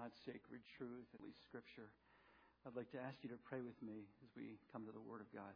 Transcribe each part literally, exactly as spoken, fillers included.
God's sacred truth, at least Scripture. I'd like to ask you to pray with me as we come to the Word of God.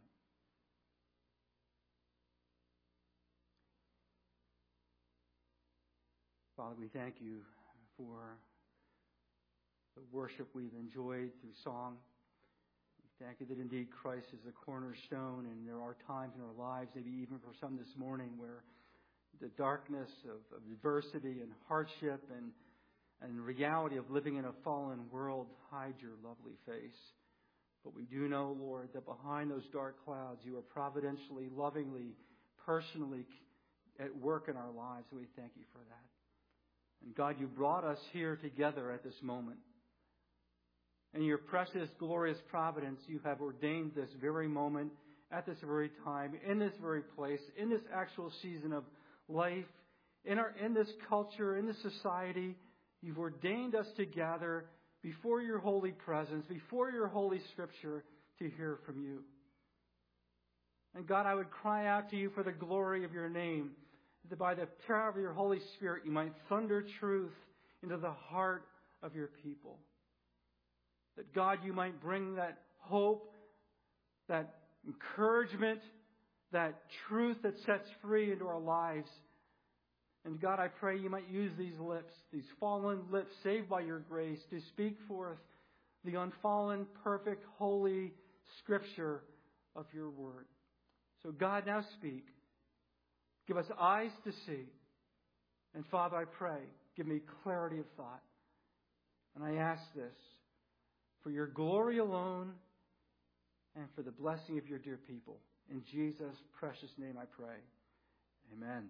Father, we thank you for the worship we've enjoyed through song. We thank you that indeed Christ is the cornerstone, and there are times in our lives, maybe even for some this morning, where the darkness of, of adversity and hardship and, and the reality of living in a fallen world hide your lovely face. But we do know, Lord, that behind those dark clouds, you are providentially, lovingly, personally at work in our lives, and we thank you for that. And God, you brought us here together at this moment. In your precious, glorious providence, you have ordained this very moment, at this very time, in this very place, in this actual season of life, in our in this culture, in this society. You've ordained us to gather before your holy presence, before your holy Scripture, to hear from you. And God, I would cry out to you for the glory of your name, that by the power of your Holy Spirit, you might thunder truth into the heart of your people. That, God, you might bring that hope, that encouragement, that truth that sets free into our lives. And God, I pray you might use these lips, these fallen lips saved by your grace, to speak forth the unfallen, perfect, holy Scripture of your word. So God, now speak. Give us eyes to see. And Father, I pray, give me clarity of thought. And I ask this for your glory alone and for the blessing of your dear people. In Jesus' precious name I pray. Amen.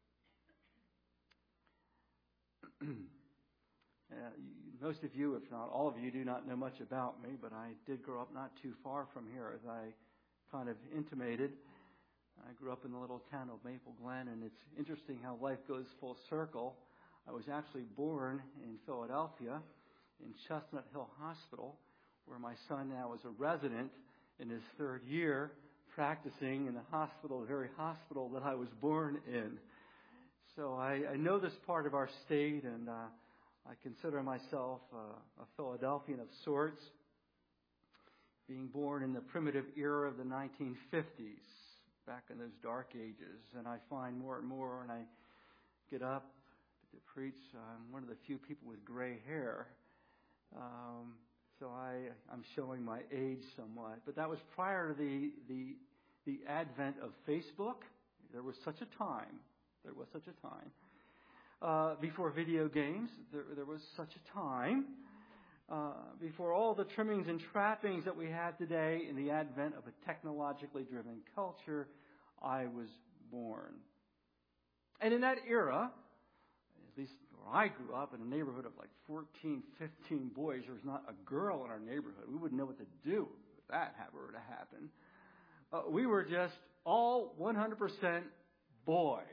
uh, most of you, if not all of you, do not know much about me, but I did grow up not too far from here, as I kind of intimated. I grew up in the little town of Maple Glen, and it's interesting how life goes full circle. I was actually born in Philadelphia, in Chestnut Hill Hospital, where my son now is a resident in his third year, practicing in the hospital, the very hospital that I was born in. So I, I know this part of our state, and uh, I consider myself uh, a Philadelphian of sorts, being born in the primitive era of the nineteen fifties. Back in those dark ages. And I find more and more when I get up to preach, I'm one of the few people with gray hair. Um, so I, I'm showing my age somewhat. But that was prior to the, the, the advent of Facebook. There was such a time. There was such a time. Uh, before video games, there, there was such a time. Uh, before all the trimmings and trappings that we have today in the advent of a technologically driven culture, I was born. And in that era, at least where I grew up, in a neighborhood of like fourteen, fifteen boys, there was not a girl in our neighborhood. We wouldn't know what to do if that were to happen. Uh, we were just all one hundred percent boy.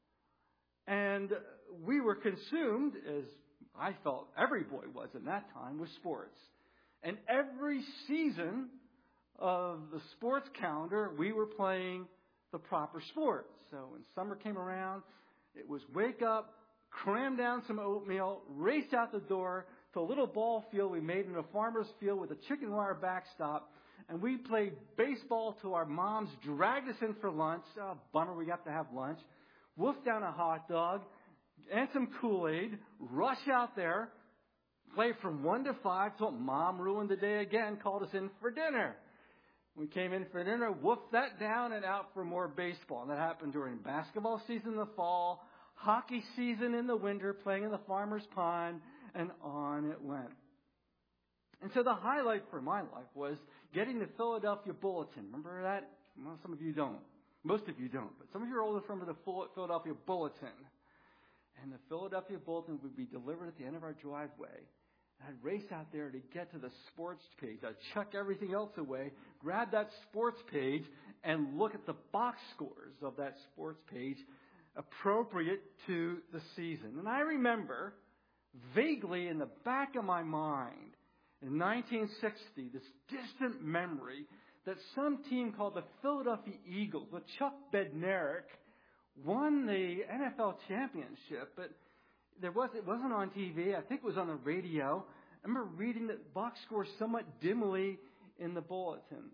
And we were consumed, as I felt every boy was in that time, with sports. And every season of the sports calendar, we were playing the proper sport. So when summer came around, it was wake up, cram down some oatmeal, race out the door to a little ball field we made in a farmer's field with a chicken wire backstop. And we played baseball till our moms dragged us in for lunch. Oh, bummer, we got to have lunch. Wolf down a hot dog and some Kool-Aid, rush out there, play from one to five till Mom ruined the day again, called us in for dinner. We came in for dinner, whooped that down, and out for more baseball. And that happened during basketball season in the fall, hockey season in the winter, playing in the farmer's pond, and on it went. And so the highlight for my life was getting the Philadelphia Bulletin. Remember that? Well, some of you don't. Most of you don't. But some of you are old enough to remember the Philadelphia Bulletin. And the Philadelphia Bulletin would be delivered at the end of our driveway. And I'd race out there to get to the sports page. I'd chuck everything else away, grab that sports page, and look at the box scores of that sports page appropriate to the season. And I remember vaguely in the back of my mind, in nineteen sixty, this distant memory that some team called the Philadelphia Eagles, with Chuck Bednarik, won the N F L championship, but there was it wasn't on T V. I think it was on the radio, I remember reading the box score somewhat dimly in the bulletin.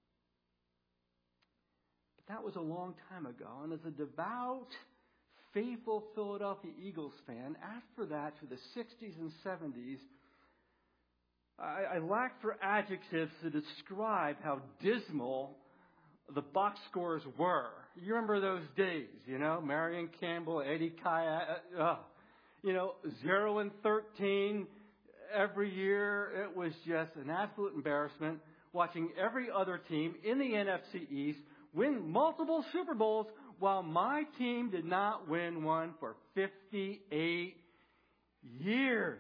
But that was a long time ago. And as a devout, faithful Philadelphia Eagles fan, after that, through the sixties and seventies, I, I lacked for adjectives to describe how dismal the box scores were. You remember those days, you know, Marion Campbell, Eddie Kaya, uh, you know, zero and thirteen every year. It was just an absolute embarrassment watching every other team in the N F C East win multiple Super Bowls while my team did not win one for fifty-eight years.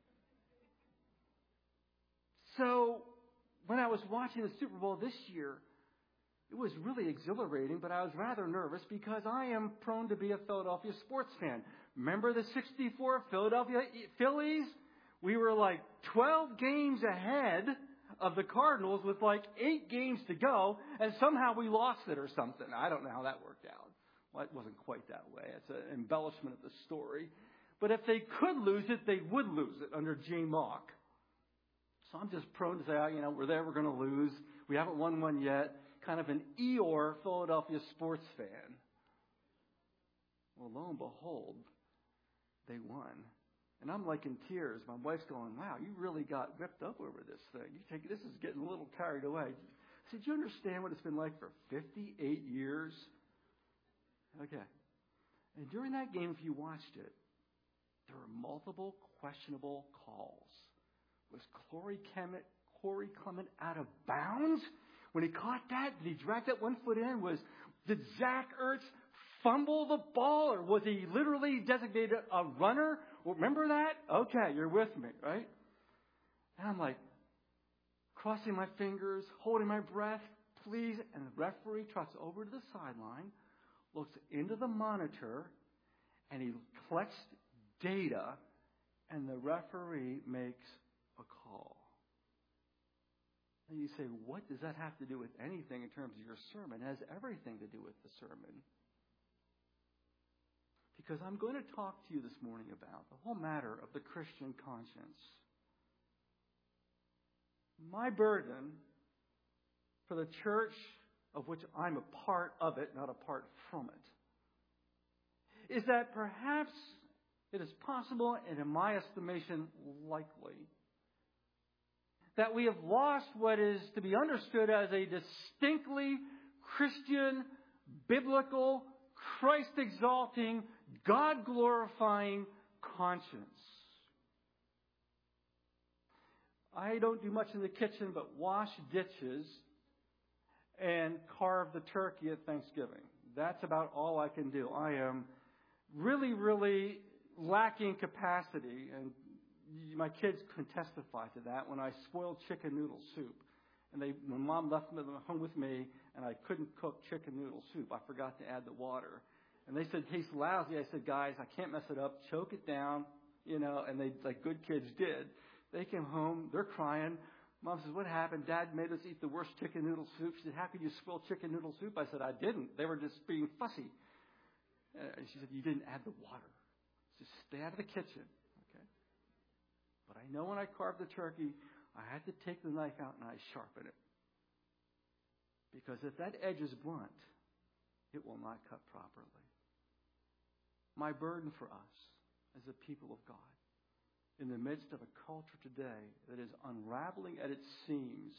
So when I was watching the Super Bowl this year, it was really exhilarating, but I was rather nervous because I am prone to be a Philadelphia sports fan. Remember the sixty-four Philadelphia Phillies? We were like twelve games ahead of the Cardinals with like eight games to go, and somehow we lost it or something. I don't know how that worked out. Well, it wasn't quite that way. It's an embellishment of the story. But if they could lose it, they would lose it under J. Mock. So I'm just prone to say, oh, you know, we're there, we're going to lose. We haven't won one yet. Kind of an Eeyore Philadelphia sports fan. Well, lo and behold, they won. And I'm like in tears. My wife's going, wow, you really got whipped up over this thing. You take this is getting a little carried away. I said, do you understand what it's been like for fifty-eight years? Okay. And during that game, if you watched it, there were multiple questionable calls. Was Corey Clement, Corey Clement out of bounds? When he caught that, did he drag that one foot in? Was Did Zach Ertz fumble the ball, or was he literally designated a runner? Well, remember that? Okay, you're with me, right? And I'm like, crossing my fingers, holding my breath, please. And the referee trots over to the sideline, looks into the monitor, and he collects data, and the referee makes a call. And you say, what does that have to do with anything in terms of your sermon? It has everything to do with the sermon. Because I'm going to talk to you this morning about the whole matter of the Christian conscience. My burden for the church of which I'm a part of it, not apart from it, is that perhaps it is possible, and in my estimation, likely, that we have lost what is to be understood as a distinctly Christian, biblical, Christ-exalting, God-glorifying conscience. I don't do much in the kitchen but wash dishes and carve the turkey at Thanksgiving. That's about all I can do. I am really, really lacking capacity, and my kids can testify to that. When I spoiled chicken noodle soup, and they, when Mom left them home with me, and I couldn't cook chicken noodle soup, I forgot to add the water. And they said, it tastes lousy. I said, guys, I can't mess it up. Choke it down, you know, and they, like good kids did. They came home. They're crying. Mom says, what happened? Dad made us eat the worst chicken noodle soup. She said, how could you spoil chicken noodle soup? I said, I didn't. They were just being fussy. And she said, you didn't add the water. Just stay out of the kitchen. Okay. But I know when I carved the turkey, I had to take the knife out and I sharpen it. Because if that edge is blunt, it will not cut properly. My burden for us as a people of God, in the midst of a culture today that is unraveling at its seams,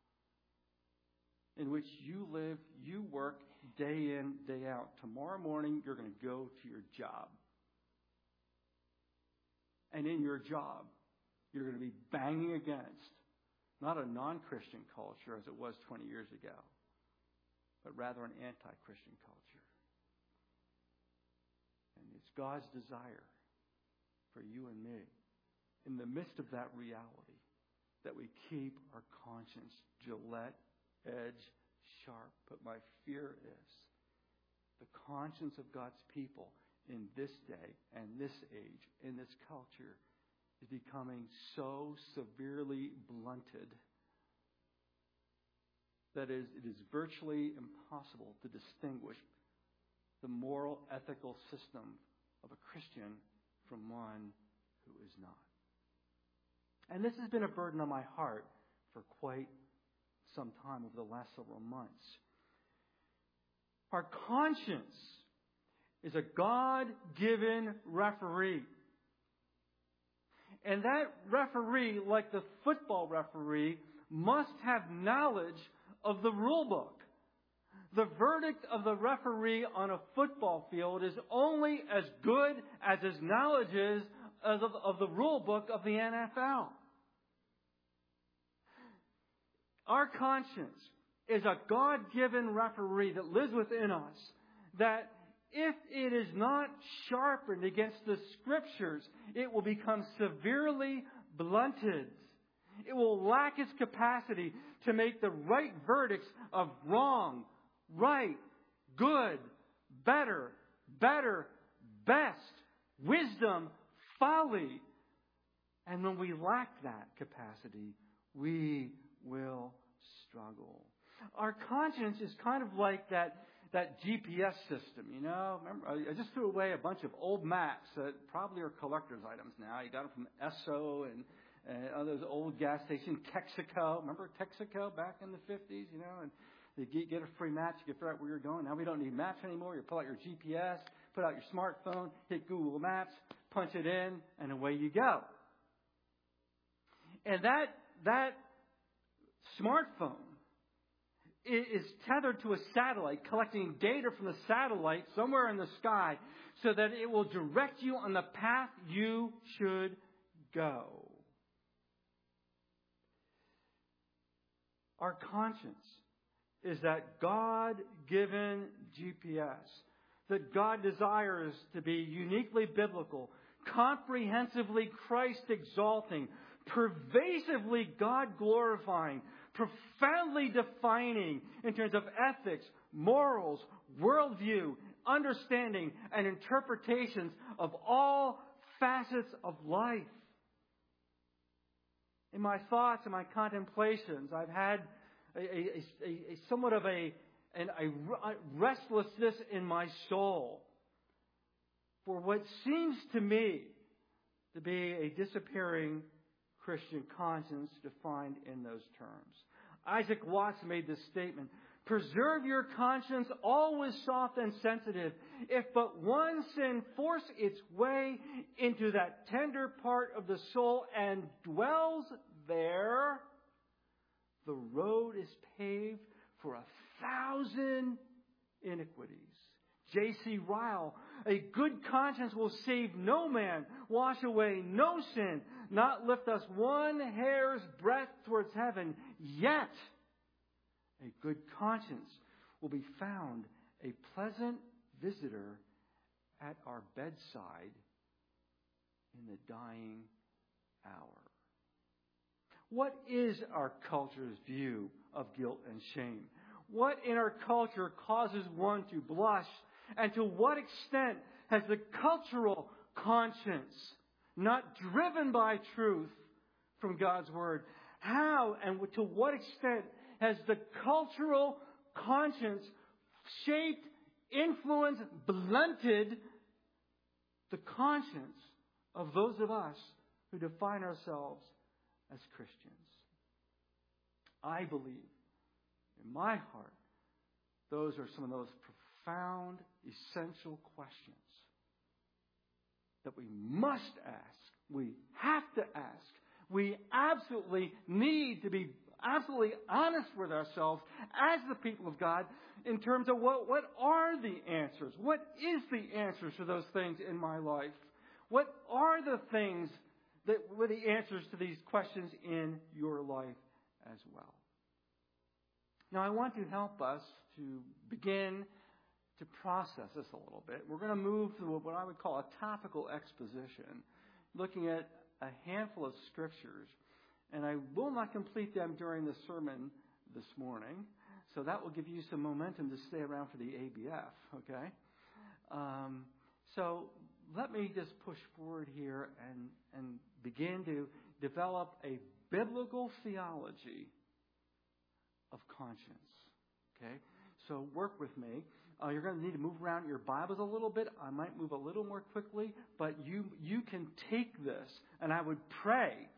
in which you live, you work day in, day out. Tomorrow morning, you're going to go to your job. And in your job, you're going to be banging against not a non-Christian culture as it was twenty years ago, but rather an anti-Christian culture. And it's God's desire for you and me, in the midst of that reality, that we keep our conscience Gillette edge sharp. But my fear is the conscience of God's people in this day and this age, in this culture, is becoming so severely blunted that is, it is virtually impossible to distinguish the moral, ethical system of a Christian from one who is not. And this has been a burden on my heart for quite some time over the last several months. Our conscience is a God-given referee. And that referee, like the football referee, must have knowledge of the rule book. The verdict of the referee on a football field is only as good as his knowledge is of, of the rule book of the N F L. Our conscience is a God-given referee that lives within us, that if it is not sharpened against the Scriptures, it will become severely blunted. It will lack its capacity to make the right verdicts of wrong, right, good, better, better, best, wisdom, folly. And when we lack that capacity, we will struggle. Our conscience is kind of like that, that G P S system, you know. Remember, I just threw away a bunch of old maps that probably are collector's items now. You got them from Esso and, and other those old gas stations. Texaco, remember Texaco back in the fifties, you know, and you get, get a free map, you can figure out where you're going. Now we don't need maps anymore. You pull out your G P S, put out your smartphone, hit Google Maps, punch it in, and away you go. And that that smartphone is tethered to a satellite, collecting data from the satellite somewhere in the sky so that it will direct you on the path you should go. Our conscience is that God-given G P S that God desires to be uniquely biblical, comprehensively Christ-exalting, pervasively God-glorifying, profoundly defining in terms of ethics, morals, worldview, understanding, and interpretations of all facets of life. In my thoughts and my contemplations, I've had a, a, a, a somewhat of a, an, a restlessness in my soul for what seems to me to be a disappearing Christian conscience defined in those terms. Isaac Watts made this statement: "Preserve your conscience always soft and sensitive. If but one sin force its way into that tender part of the soul and dwells there, the road is paved for a thousand iniquities." J C Ryle: "A good conscience will save no man, wash away no sin, not lift us one hair's breadth towards heaven. Yet a good conscience will be found a pleasant visitor at our bedside in the dying hour." What is our culture's view of guilt and shame? What in our culture causes one to blush? And to what extent has the cultural conscience, not driven by truth from God's Word, how and to what extent has the cultural conscience shaped, influenced, blunted the conscience of those of us who define ourselves as Christians? I believe, in my heart, those are some of those profound, essential questions that we must ask. We have to ask. We absolutely need to be absolutely honest with ourselves as the people of God in terms of what, what are the answers? What is the answers to those things in my life? What are the things that were the answers to these questions in your life as well? Now, I want to help us to begin to process this a little bit. We're going to move through what I would call a topical exposition, looking at a handful of scriptures. And I will not complete them during the sermon this morning, so that will give you some momentum to stay around for the A B F, okay? Um, so let me just push forward here and, and begin to develop a biblical theology of conscience, okay? So work with me. Uh, you're going to need to move around your Bibles a little bit. I might move a little more quickly, but you you can take this, and I would pray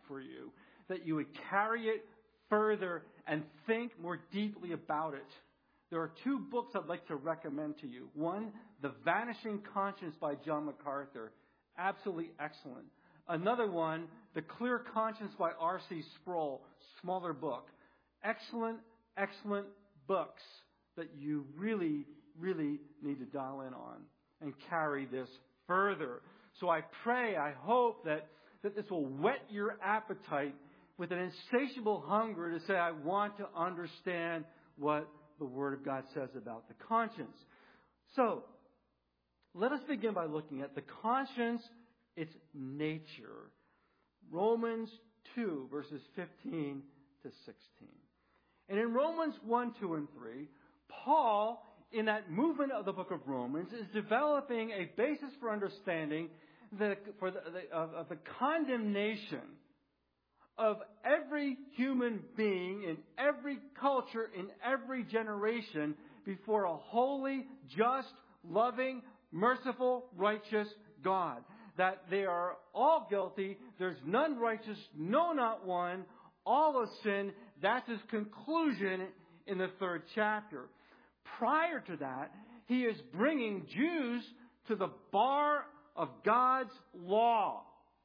for you, that you would carry it further and think more deeply about it. There are two books I'd like to recommend to you. One, The Vanishing Conscience by John MacArthur. Absolutely excellent. Another one, The Clear Conscience by R C Sproul. Smaller book. Excellent, excellent books that you really, really need to dial in on and carry this further. So I pray, I hope that, that this will whet your appetite with an insatiable hunger to say, I want to understand what the Word of God says about the conscience. So, let us begin by looking at the conscience, its nature. Romans two, verses fifteen to sixteen. And in Romans one, two, and three, Paul, in that movement of the book of Romans, is developing a basis for understanding the, for the, the, of, of the condemnation of every human being in every culture, in every generation, before a holy, just, loving, merciful, righteous God. That they are all guilty. There's none righteous, no, not one. All of sin. That's his conclusion in the third chapter. Prior to that, he is bringing Jews to the bar of God's law.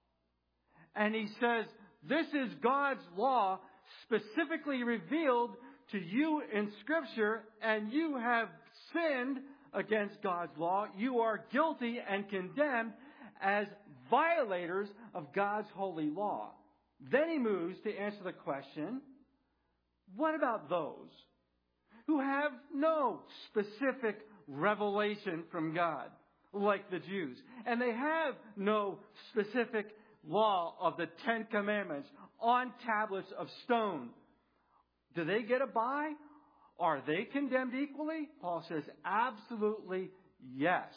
And he says, this is God's law specifically revealed to you in Scripture, and you have sinned against God's law. You are guilty and condemned as violators of God's holy law. Then he moves to answer the question, what about those who have no specific revelation from God, like the Jews, and they have no specific law of the Ten Commandments on tablets of stone? Do they get a bye? Are they condemned equally? Paul says, absolutely yes.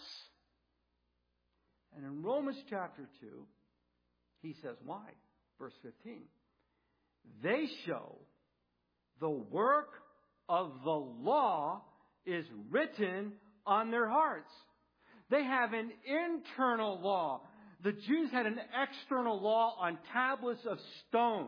And in Romans chapter two, he says, why? Verse fifteen. They show the work of the law is written on their hearts. They have an internal law. The Jews had an external law on tablets of stone.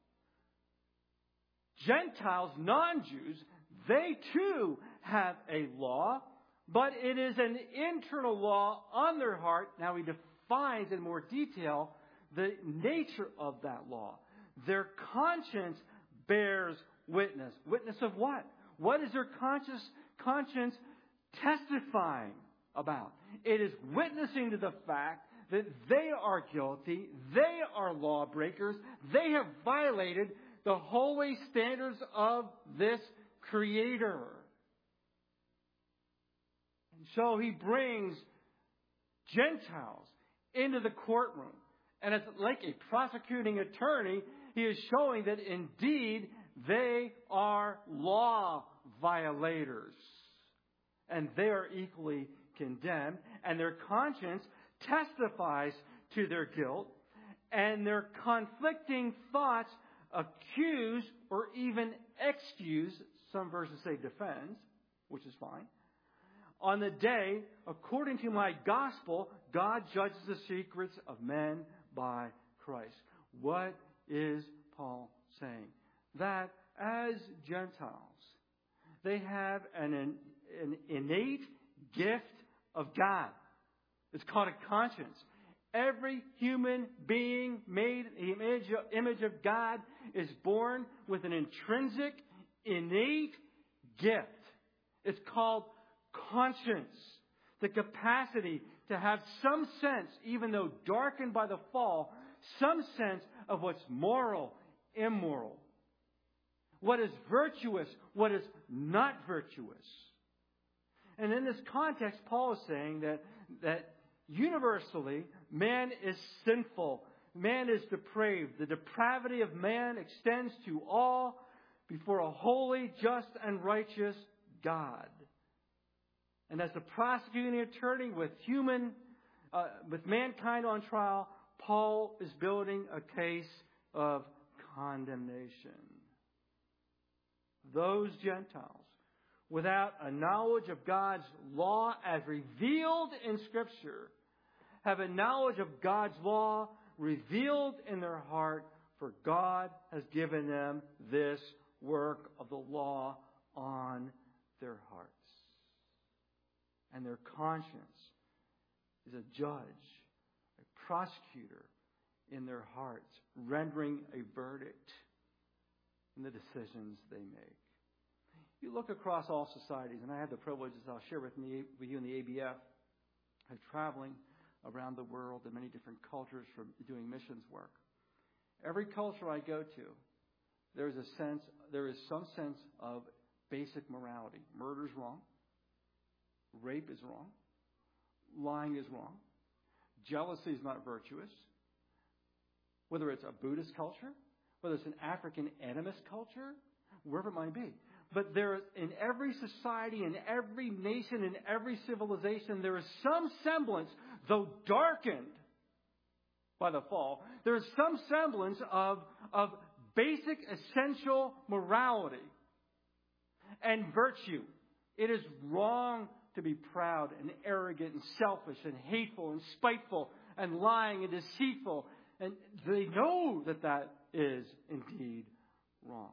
Gentiles, non-Jews, they too have a law, but it is an internal law on their heart. Now he defines in more detail the nature of that law. Their conscience bears witness. Witness of what? What is their conscience, conscience testifying about? It is witnessing to the fact that they are guilty, they are lawbreakers, they have violated the holy standards of this Creator. And so he brings Gentiles into the courtroom. And as like a prosecuting attorney, he is showing that indeed they are law violators. And they are equally condemned. And their conscience testifies to their guilt. And their conflicting thoughts accuse or even excuse, some verses say defends, which is fine. On the day, according to my gospel, God judges the secrets of men by Christ. What is Paul saying? That as Gentiles, they have an, an innate gift of God. It's called a conscience. Every human being made in the image, image of God is born with an intrinsic, innate gift. It's called conscience. The capacity to have some sense, even though darkened by the fall, some sense of what's moral, immoral. What is virtuous, what is not virtuous. And in this context, Paul is saying that, that universally, man is sinful. Man is depraved. The depravity of man extends to all before a holy, just, and righteous God. And as the prosecuting attorney with human, uh, with mankind on trial, Paul is building a case of condemnation. Those Gentiles, without a knowledge of God's law as revealed in Scripture, have a knowledge of God's law revealed in their heart For God has given them this work of the law on their hearts. And their conscience is a judge, a prosecutor in their hearts, rendering a verdict in the decisions they make. You look across all societies, and I have the privilege, as I'll share with, me, with you in the A B F, of traveling around the world in many different cultures for doing missions work. Every culture I go to, there is a sense, there is some sense of basic morality. Murder is wrong. Rape is wrong. Lying is wrong. Jealousy is not virtuous. Whether it's a Buddhist culture, whether it's an African animist culture, wherever it might be. But there is, in every society, in every nation, in every civilization, there is some semblance, though darkened by the fall, there is some semblance of, of basic, essential morality and virtue. It is wrong to be proud and arrogant and selfish and hateful and spiteful and lying and deceitful. And they know that that is indeed wrong.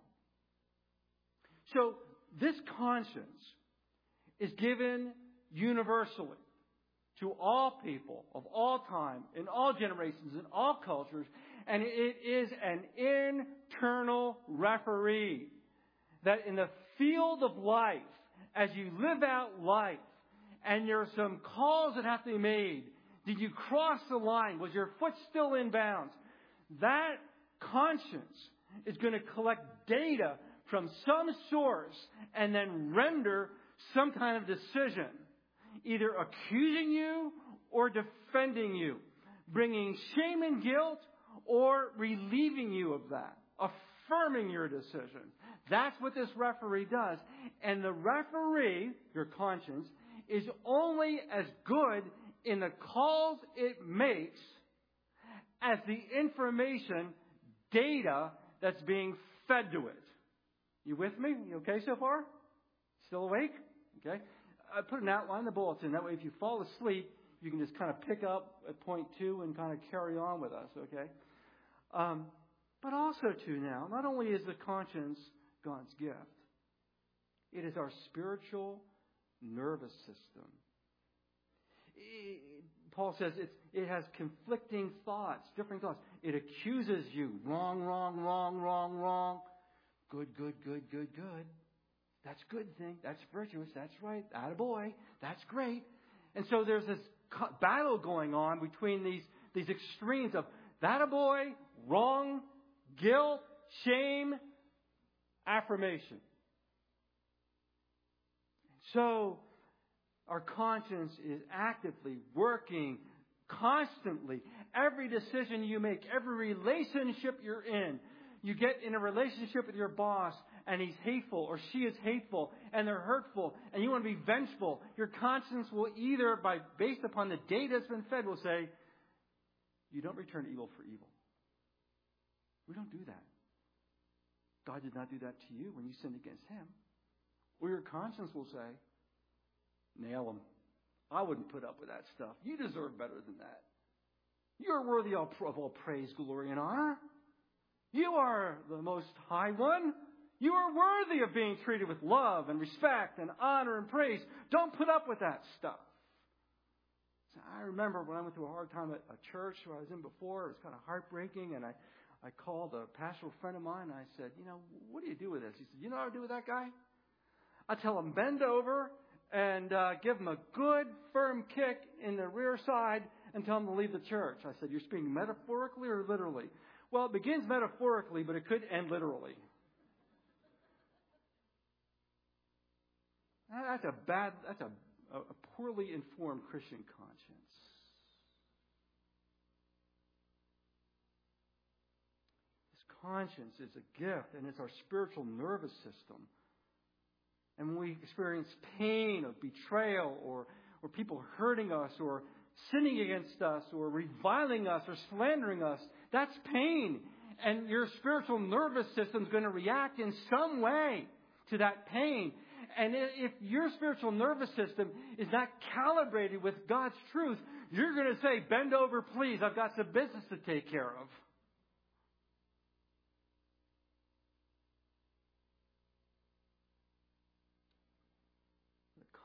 So this conscience is given universally to all people of all time, in all generations, in all cultures, and it is an internal referee that in the field of life, as you live out life, and there are some calls that have to be made, did you cross the line? Was your foot still in bounds? That conscience is going to collect data from some source and then render some kind of decision, either accusing you or defending you, bringing shame and guilt or relieving you of that, affirming your decision. That's what this referee does. And the referee, your conscience, is only as good in the calls it makes as the information, data that's being fed to it. You with me? You okay so far? Still awake? Okay. I put an outline in the bulletin. That way if you fall asleep, you can just kind of pick up at point two and kind of carry on with us, okay? Um, but also, too, now, not only is the conscience God's gift, it is our spiritual nervous system. It, Paul says it's, it has conflicting thoughts, different thoughts. It accuses you. Wrong, wrong, wrong, wrong, wrong. Good, good, good, good, good. That's a good thing. That's virtuous. That's right. Attaboy. That's great. And so there's this battle going on between these, these extremes of attaboy, wrong, guilt, shame, affirmation. So our conscience is actively working constantly. Every decision you make, every relationship you're in, you get in a relationship with your boss and he's hateful or she is hateful and they're hurtful and you want to be vengeful. Your conscience will either, by based upon the data that's been fed, will say, you don't return evil for evil. We don't do that. God did not do that to you when you sinned against him. Or your conscience will say, nail him. I wouldn't put up with that stuff. You deserve better than that. You're worthy of all praise, glory, and honor. You are the most high one. You are worthy of being treated with love and respect and honor and praise. Don't put up with that stuff. So I remember when I went through a hard time at a church where I was in before, it was kind of heartbreaking, and I, I called a pastoral friend of mine and I said, you know, what do you do with this? He said, you know what I do with that guy? I tell him, bend over and uh, give him a good, firm kick in the rear side and tell him to leave the church. I said, you're speaking metaphorically or literally? Well, it begins metaphorically, but it could end literally. That's a bad, that's a, a poorly informed Christian conscience. This conscience is a gift, and it's our spiritual nervous system. And when we experience pain of betrayal or, or people hurting us or sinning against us or reviling us or slandering us, that's pain. And your spiritual nervous system is going to react in some way to that pain. And if your spiritual nervous system is not calibrated with God's truth, you're going to say, bend over, please. I've got some business to take care of.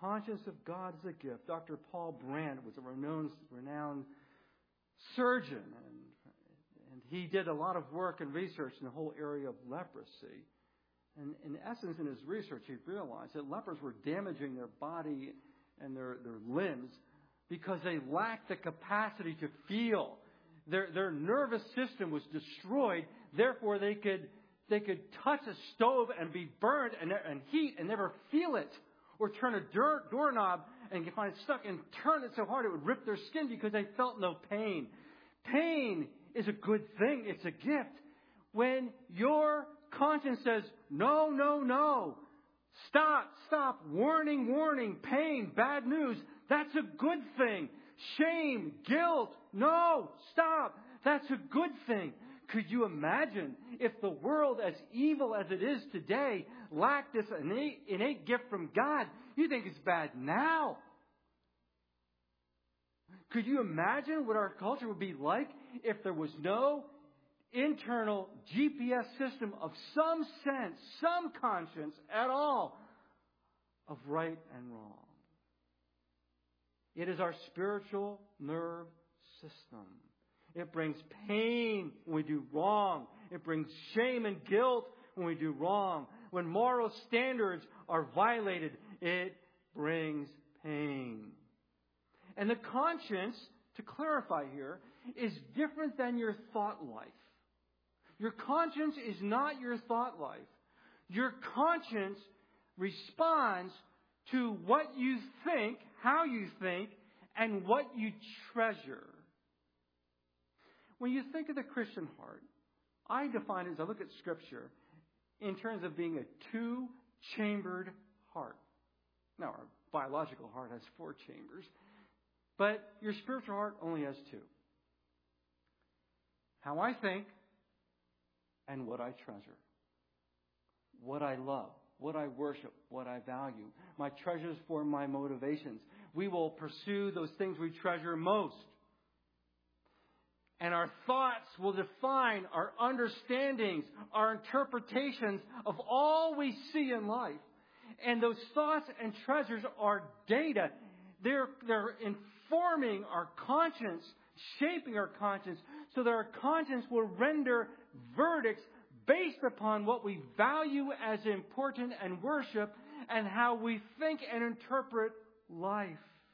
conscience of God is a gift. Doctor Paul Brandt was a renowned, renowned surgeon, and, and he did a lot of work and research in the whole area of leprosy. And in essence, in his research, he realized that lepers were damaging their body and their, their limbs because they lacked the capacity to feel. Their, their nervous system was destroyed. Therefore, they could, they could touch a stove and be burned and, and heat and never feel it. Or turn a door, doorknob and find it stuck and turn it so hard it would rip their skin because they felt no pain. Pain is a good thing. It's a gift. When your conscience says, no, no, no, stop, stop, warning, warning, pain, bad news, that's a good thing. Shame, guilt, no, stop, that's a good thing. Could you imagine if the world, as evil as it is today, lacked this innate, innate gift from God? You think it's bad now. Could you imagine what our culture would be like if there was no internal G P S system of some sense, some conscience at all of right and wrong? It is our spiritual nerve system. It brings pain when we do wrong. It brings shame and guilt when we do wrong. When moral standards are violated, it brings pain. And the conscience, to clarify here, is different than your thought life. Your conscience is not your thought life. Your conscience responds to what you think, how you think, and what you treasure. When you think of the Christian heart, I define it as I look at Scripture in terms of being a two-chambered heart. Now, our biological heart has four chambers, but your spiritual heart only has two. How I think and what I treasure. What I love, what I worship, what I value. My treasures form my motivations. We will pursue those things we treasure most. And our thoughts will define our understandings, our interpretations of all we see in life. And those thoughts and treasures are data. They're, they're informing our conscience, shaping our conscience, so that our conscience will render verdicts based upon what we value as important and worship and how we think and interpret life.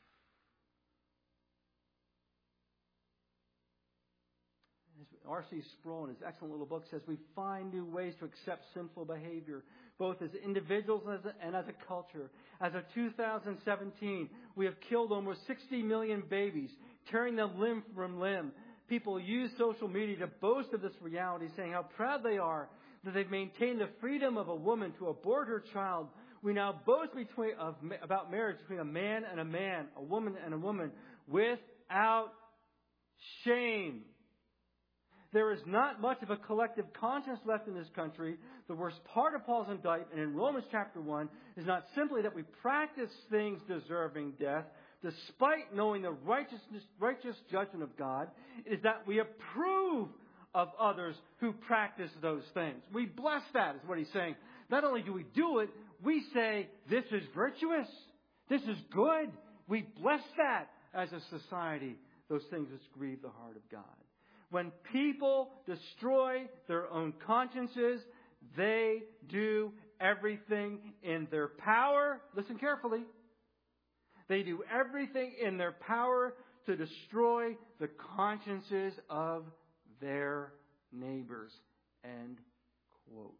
R C Sproul, in his excellent little book, says we find new ways to accept sinful behavior, both as individuals and as a culture. As of two thousand seventeen, we have killed almost sixty million babies, tearing them limb from limb. People use social media to boast of this reality, saying how proud they are that they've maintained the freedom of a woman to abort her child. We now boast between, of, about marriage between a man and a man, a woman and a woman, without shame. There is not much of a collective conscience left in this country. The worst part of Paul's indictment in Romans chapter one is not simply that we practice things deserving death, despite knowing the righteousness, righteous judgment of God. It is that we approve of others who practice those things. We bless that, is what he's saying. Not only do we do it, we say, this is virtuous. This is good. We bless that as a society, those things which grieve the heart of God. When people destroy their own consciences, they do everything in their power. Listen carefully. They do everything in their power to destroy the consciences of their neighbors. End quote.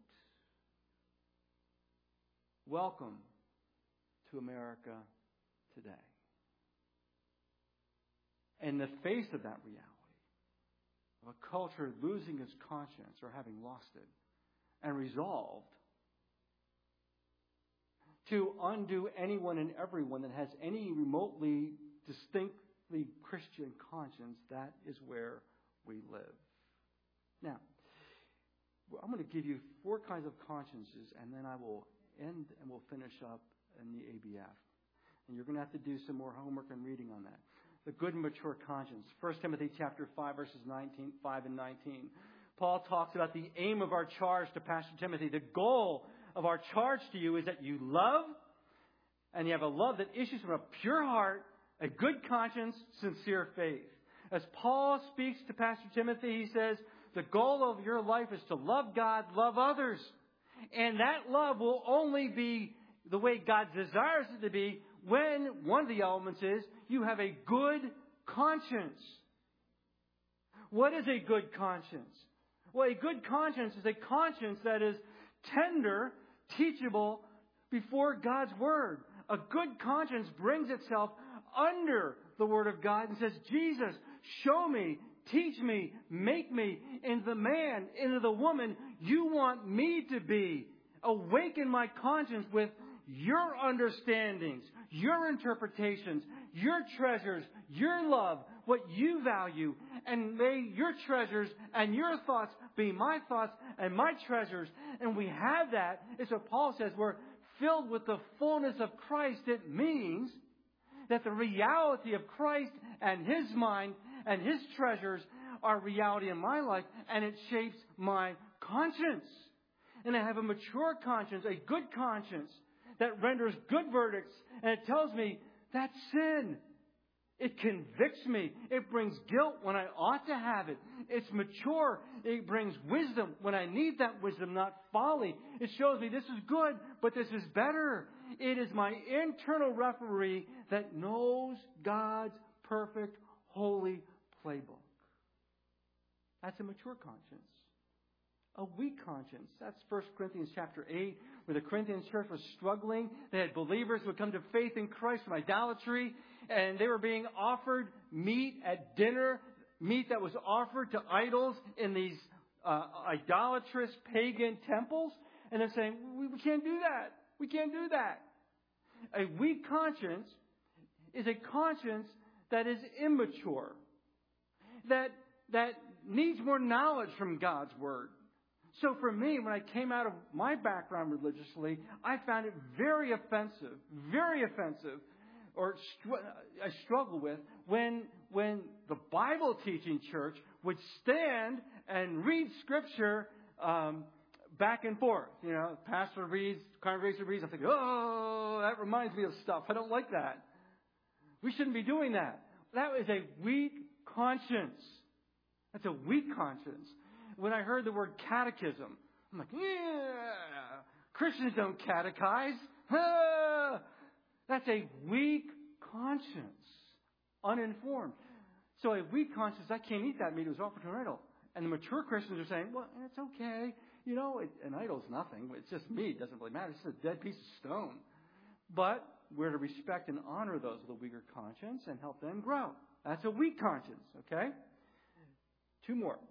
Welcome to America today. In the face of that reality, of a culture losing its conscience or having lost it, and resolved to undo anyone and everyone that has any remotely distinctly Christian conscience, that is where we live. Now, I'm going to give you four kinds of consciences, and then I will end and we'll finish up in the A B F. And you're going to have to do some more homework and reading on that. The good and mature conscience. First Timothy chapter five, verses nineteen, five and nineteen. Paul talks about the aim of our charge to Pastor Timothy. The goal of our charge to you is that you love And you have a love that issues from a pure heart, a good conscience, sincere faith. As Paul speaks to Pastor Timothy, he says, the goal of your life is to love God, love others. And that love will only be the way God desires it to be when one of the elements is you have a good conscience. What is a good conscience? Well, a good conscience is a conscience that is tender, teachable before God's Word. A good conscience brings itself under the Word of God and says, Jesus, show me, teach me, make me into the man, into the woman you want me to be. Awaken my conscience with your understandings, your interpretations, your treasures, your love, what you value. And may your treasures and your thoughts be my thoughts and my treasures. And we have that. It's what Paul says. We're filled with the fullness of Christ. It means that the reality of Christ and His mind and His treasures are reality in my life, and it shapes my conscience. And I have a mature conscience, a good conscience that renders good verdicts, and it tells me that's sin. It convicts me. It brings guilt when I ought to have it. It's mature. It brings wisdom when I need that wisdom, not folly. It shows me this is good, but this is better. It is my internal referee that knows God's perfect, holy playbook. That's a mature conscience. A weak conscience. That's First Corinthians chapter eight, where the Corinthian church was struggling. They had believers who had come to faith in Christ from idolatry, and they were being offered meat at dinner, meat that was offered to idols in these uh, idolatrous pagan temples. And they're saying, we, we can't do that. We can't do that. A weak conscience is a conscience that is immature, that that needs more knowledge from God's Word. So for me, when I came out of my background religiously, I found it very offensive, very offensive, or str- I struggle with when when the Bible teaching church would stand and read Scripture um, back and forth. You know, pastor reads, congregation reads. I think, oh, that reminds me of stuff. I don't like that. We shouldn't be doing that. That is a weak conscience. That's a weak conscience. When I heard the word catechism, I'm like, yeah, Christians don't catechize. Ah! That's a weak conscience, uninformed. So a weak conscience, I can't eat that meat. It was offered to an idol. And the mature Christians are saying, well, it's okay. You know, it, an idol's nothing. It's just meat. It doesn't really matter. It's just a dead piece of stone. But we're to respect and honor those with a weaker conscience and help them grow. That's a weak conscience, okay? Two more.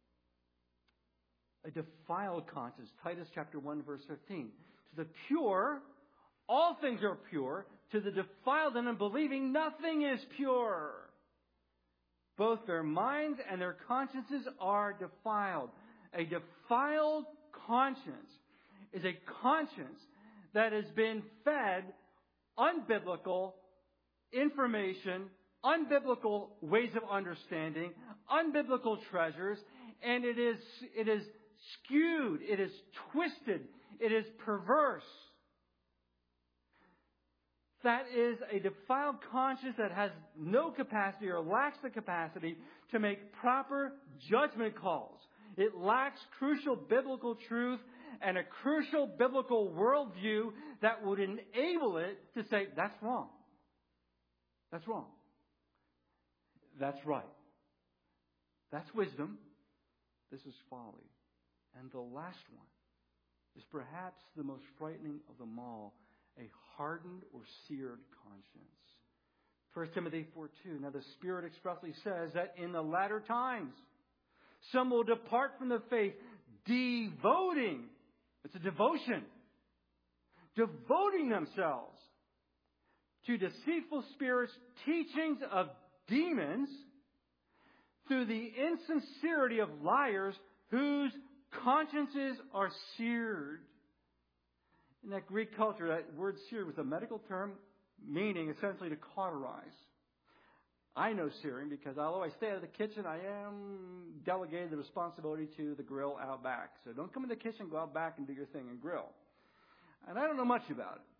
A defiled conscience. Titus chapter one, verse fifteen. To the pure, all things are pure. To the defiled and unbelieving, nothing is pure. Both their minds and their consciences are defiled. A defiled conscience is a conscience that has been fed unbiblical information, unbiblical ways of understanding, unbiblical treasures, and it is it is skewed, it is twisted, it is perverse. That is a defiled conscience that has no capacity or lacks the capacity to make proper judgment calls. It lacks crucial biblical truth and a crucial biblical worldview that would enable it to say, that's wrong. That's wrong. That's right. That's wisdom. This is folly. And the last one is perhaps the most frightening of them all, a hardened or seared conscience. First Timothy four two. Now the Spirit expressly says that in the latter times, some will depart from the faith, devoting, it's a devotion, devoting themselves to deceitful spirits, teachings of demons, through the insincerity of liars whose consciences are seared. In that Greek culture, that word seared was a medical term meaning essentially to cauterize. I know searing because although I stay out of the kitchen, I am delegated the responsibility to the grill out back. So don't come in the kitchen, go out back and do your thing and grill. And I don't know much about it.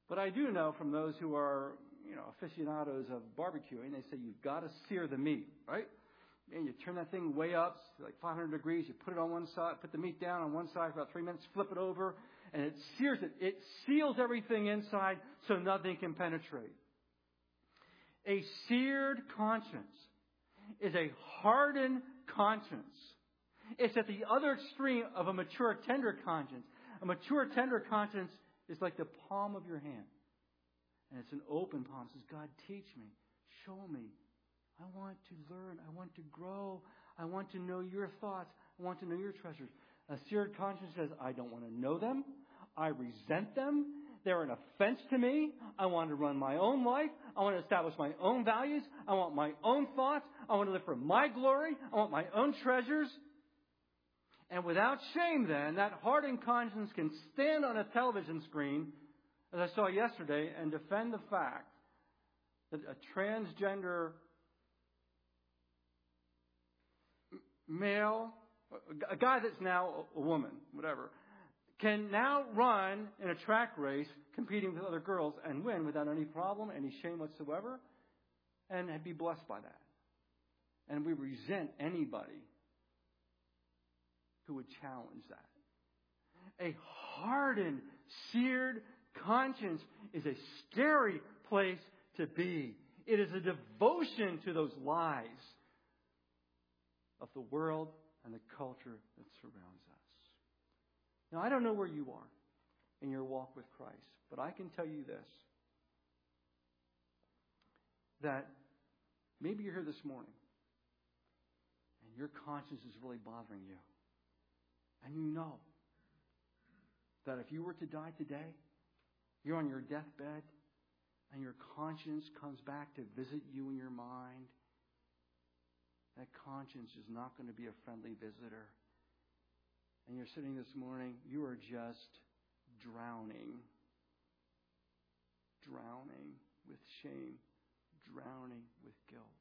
But I do know from those who are, you know, aficionados of barbecuing, they say you've got to sear the meat, right? And you turn that thing way up, like five hundred degrees. You put it on one side, put the meat down on one side for about three minutes, flip it over, and it sears it. It seals everything inside so nothing can penetrate. A seared conscience is a hardened conscience. It's at the other extreme of a mature, tender conscience. A mature, tender conscience is like the palm of your hand. And it's an open palm. It says, God, teach me. Show me. I want to learn. I want to grow. I want to know your thoughts. I want to know your treasures. A seared conscience says, I don't want to know them. I resent them. They're an offense to me. I want to run my own life. I want to establish my own values. I want my own thoughts. I want to live for my glory. I want my own treasures. And without shame, then, that hardened conscience can stand on a television screen, as I saw yesterday, and defend the fact that a transgender male, a guy that's now a woman, whatever, can now run in a track race competing with other girls and win without any problem, any shame whatsoever, and be blessed by that. And we resent anybody who would challenge that. A hardened, seared conscience is a scary place to be. It is a devotion to those lies of the world and the culture that surrounds us. Now, I don't know where you are in your walk with Christ, but I can tell you this, that maybe you're here this morning and your conscience is really bothering you. And you know that if you were to die today, you're on your deathbed, and your conscience comes back to visit you in your mind, that conscience is not going to be a friendly visitor. And you're sitting this morning, you are just drowning. Drowning with shame. Drowning with guilt.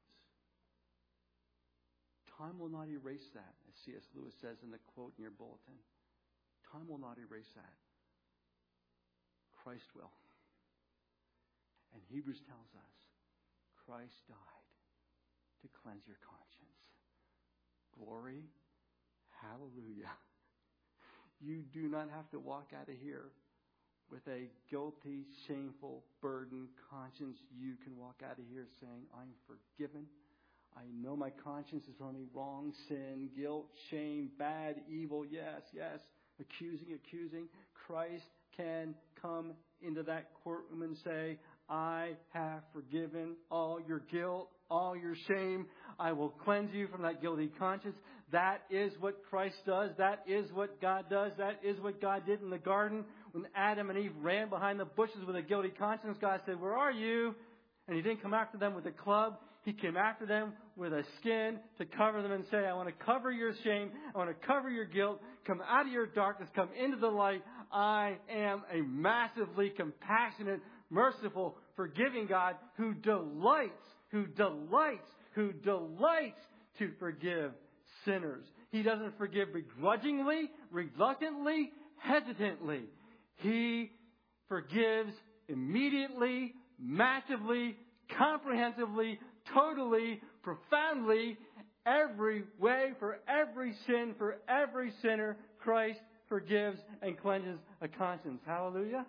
Time will not erase that, as C S Lewis says in the quote in your bulletin. Time will not erase that. Christ will. And Hebrews tells us, Christ died to cleanse your conscience. Glory, hallelujah. You do not have to walk out of here with a guilty, shameful, burdened conscience. You can walk out of here saying, I'm forgiven. I know my conscience is telling me wrong, sin, guilt, shame, bad, evil. Yes, yes. Accusing, accusing. Christ can come into that courtroom and say, I have forgiven all your guilt, all your shame. I will cleanse you from that guilty conscience. That is what Christ does. That is what God does. That is what God did in the garden. When Adam and Eve ran behind the bushes with a guilty conscience, God said, where are you? And He didn't come after them with a club. He came after them with a skin to cover them and say, I want to cover your shame. I want to cover your guilt. Come out of your darkness. Come into the light. I am a massively compassionate, merciful, forgiving God who delights, who delights, who delights to forgive sinners. He doesn't forgive begrudgingly, reluctantly, hesitantly. He forgives immediately, massively, comprehensively, totally, profoundly, every way, for every sin, for every sinner. Christ forgives and cleanses a conscience. Hallelujah.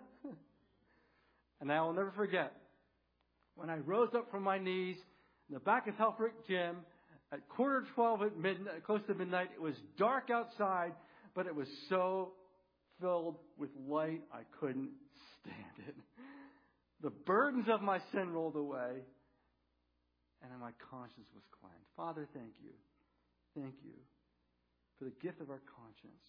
And I will never forget when I rose up from my knees in the back of Helfrich Gym at quarter to twelve at midnight, close to midnight. It was dark outside, but it was so filled with light I couldn't stand it. The burdens of my sin rolled away, and my conscience was cleansed. Father, thank you. Thank you for the gift of our conscience,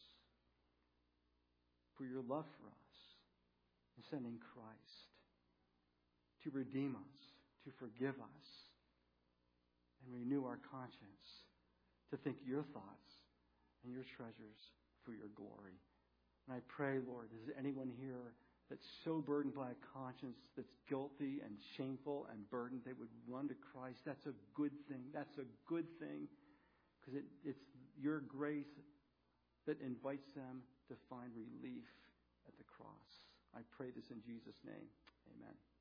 for your love for us, in sending Christ to redeem us, to forgive us, and renew our conscience to think your thoughts and your treasures for your glory. And I pray, Lord, is there anyone here that's so burdened by a conscience that's guilty and shameful and burdened, they would run to Christ? That's a good thing. That's a good thing, because it, it's your grace that invites them to find relief at the cross. I pray this in Jesus' name. Amen.